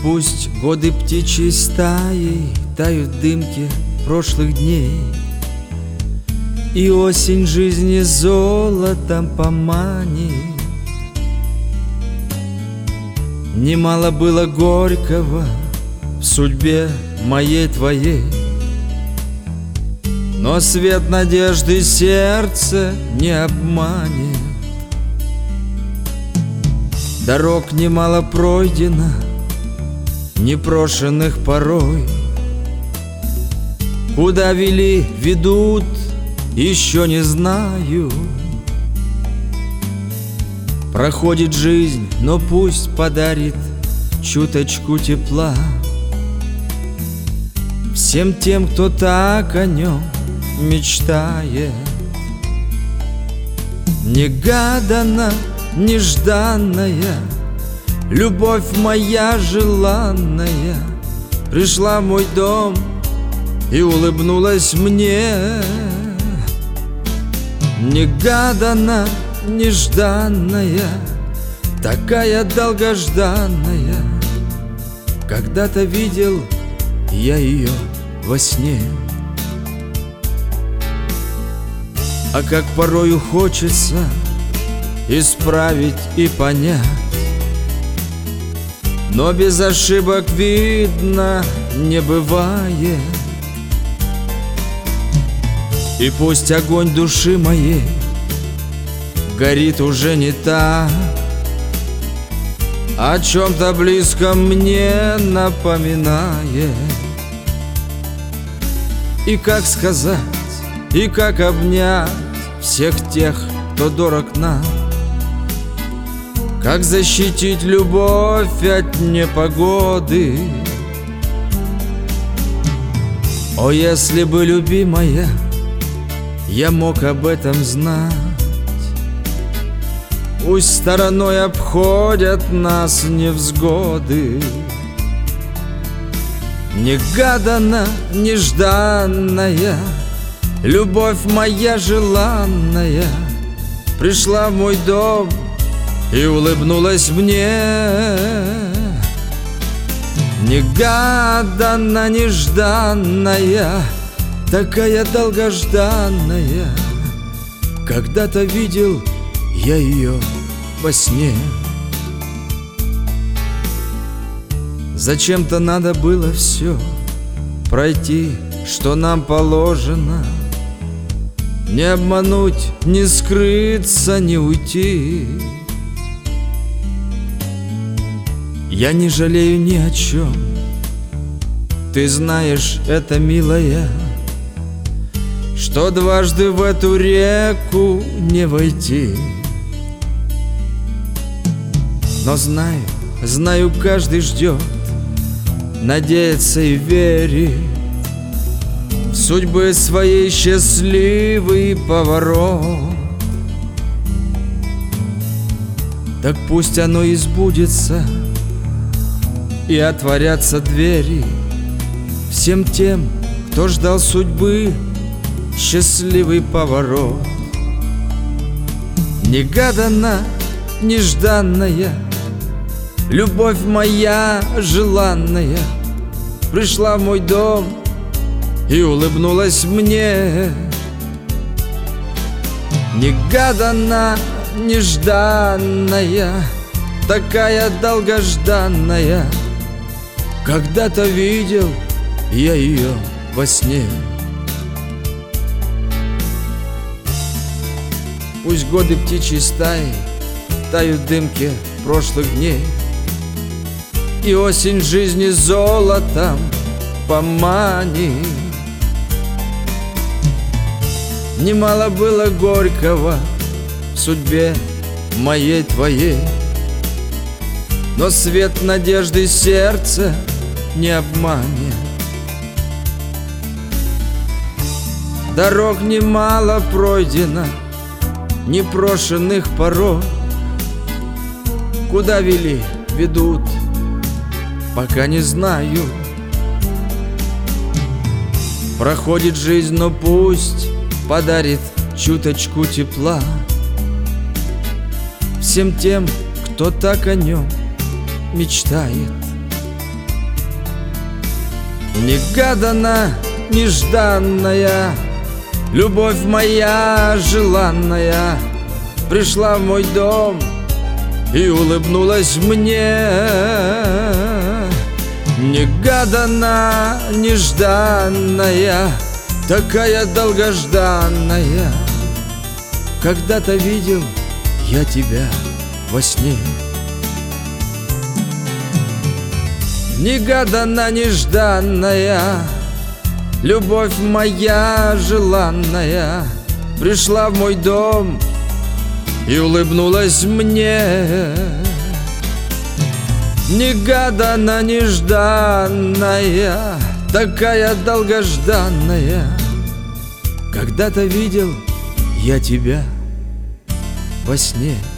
пусть годы птичьей стаей тают в дымке прошлых дней, и осень жизни золотом поманит. Немало было горького в судьбе моей твоей, но свет надежды сердце не обманет. Дорог немало пройдено, непрошенных порой. Куда вели, ведут, еще не знаю. Проходит жизнь, но пусть подарит чуточку тепла всем тем, кто так о нем мечтает. Негаданно, нежданная любовь моя желанная пришла в мой дом и улыбнулась мне. Негаданно, нежданная, такая долгожданная, когда-то видел я ее во сне. А как порою хочется исправить и понять, но без ошибок, видно, не бывает. И пусть огонь души моей горит уже не так, о чем-то близком мне напоминает. И как сказать, и как обнять всех тех, кто дорог нам, как защитить любовь от непогоды. О, если бы, любимая, я мог об этом знать. Пусть стороной обходят нас невзгоды. Негаданно, нежданная любовь моя желанная пришла в мой дом и улыбнулась мне. Негаданно, нежданная, такая долгожданная, когда-то видел я ее во сне. Зачем-то надо было все пройти, что нам положено, не обмануть, не скрыться, не уйти. Я не жалею ни о чем, ты знаешь это, милая, что дважды в эту реку не войти. Но знаю, знаю, каждый ждет, надеется и верит в судьбы своей счастливый поворот. Так пусть оно и сбудется, и отворятся двери всем тем, кто ждал судьбы счастливый поворот. Негаданно, нежданная любовь моя желанная пришла в мой дом и улыбнулась мне. Негаданно, нежданная, такая долгожданная, когда-то видел я ее во сне. Пусть годы птичьей стаи тают в дымке прошлых дней, и осень жизни золотом поманит. Немало было горького в судьбе моей твоей, но свет надежды сердце не обманет. Дорог немало пройдено, непрошенных порой. Куда вели, ведут, пока не знаю. Проходит жизнь, но пусть подарит чуточку тепла всем тем, кто так о нем мечтает. Негаданно, нежданная, любовь моя желанная пришла в мой дом и улыбнулась мне. Негаданно, нежданная, такая долгожданная, когда-то видел я тебя во сне. Негаданно, нежданная, любовь моя желанная пришла в мой дом и улыбнулась мне. Негаданно, нежданная, такая долгожданная, когда-то видел я тебя во сне.